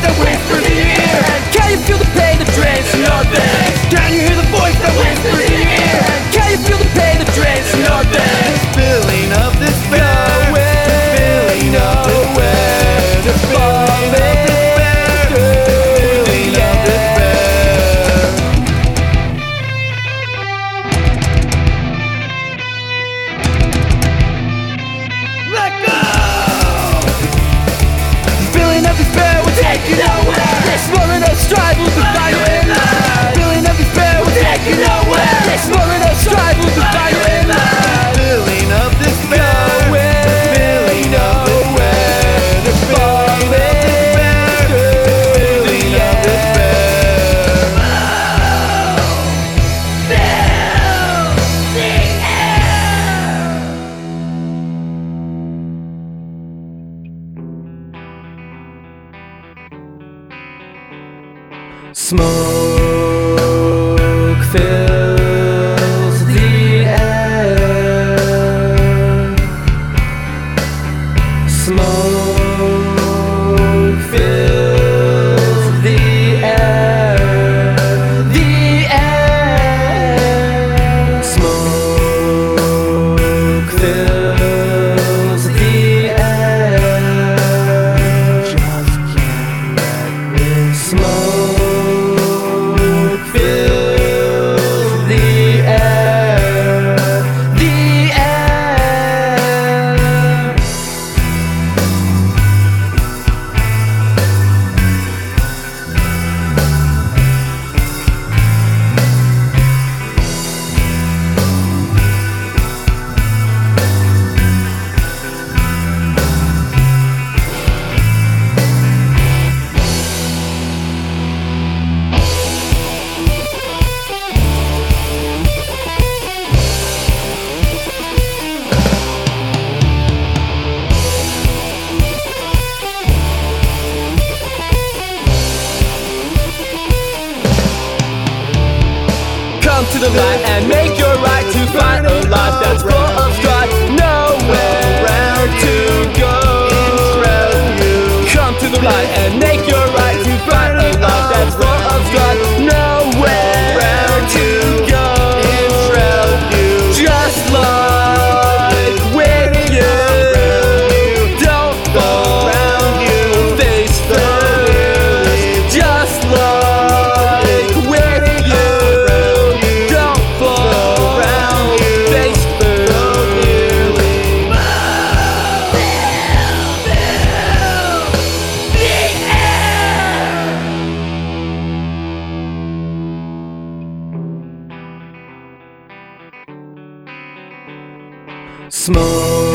that whispers in your ear? And can you feel the pain that drains from your veins? Can you hear the voice that whispers in your ear? And can you feel the pain that drains from your veins? This feeling of despair, this feeling of despair, this feeling of despair, this feeling of despair. Let go! This feeling of despair will take you nowhere. This moment of strife will define your inner life. Feeling of despair will take you nowhere. This moment of strife will define your inner life. Feeling of despair, feeling of despair, this feeling of despair, this feeling of despair. Smoke fills the air. Smoke fills the air. The air. Smoke fills the air. Just can't let me smoke. Come to the light and make your right to find a life that's full of strife. Nowhere to go. Come to the light and make your right to find a life that's full of strife. Nowhere to go. Just like when you don't fall face first. Just like when you don't fall face first. Smoke